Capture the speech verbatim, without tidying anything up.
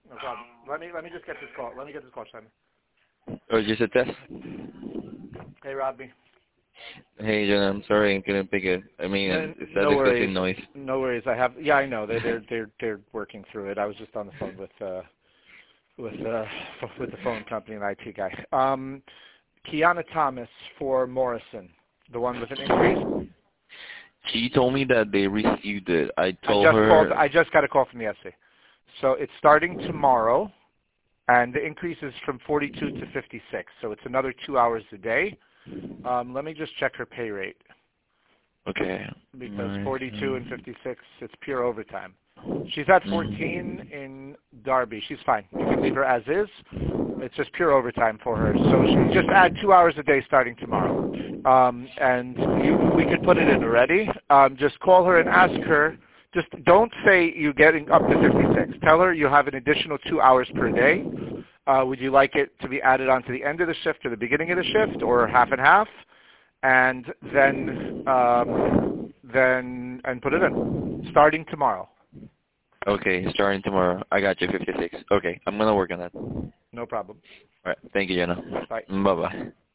No problem. Let me let me just get this call. Let me get this call, Simon. Or just a test? Hey, Robbie. Hey, John, I'm sorry I couldn't pick it. I mean, No, it's that no excessive worries. noise. No worries. I have. Yeah, I know. They're they're they're they're working through it. I was just on the phone with uh with uh with the phone company and I T guy. Um, Kiana Thomas for Morrison, the one with an increase. She told me that they received it. I I told just her. called. I just got a call from the S A. So it's starting tomorrow, and the increase is from forty-two to fifty-six. So it's another two hours a day. Um, let me just check her pay rate. Okay. Because Nice. forty-two and fifty-six, it's pure overtime. She's at fourteen Mm. in Derby. She's fine. You can leave her as is. It's just pure overtime for her. So she just add two hours a day starting tomorrow. Um, and you, we could put it in already. Um, just call her and ask her. Just don't say you're getting up to fifty-six. Tell her you have an additional two hours per day. Uh, would you like it to be added on to the end of the shift or the beginning of the shift, or half and half? And then, um, then, and put it in, starting tomorrow. Okay, starting tomorrow. I got you, fifty-six. Okay, I'm going to work on that. No problem. All right, thank you, Jenna. Bye. Bye-bye.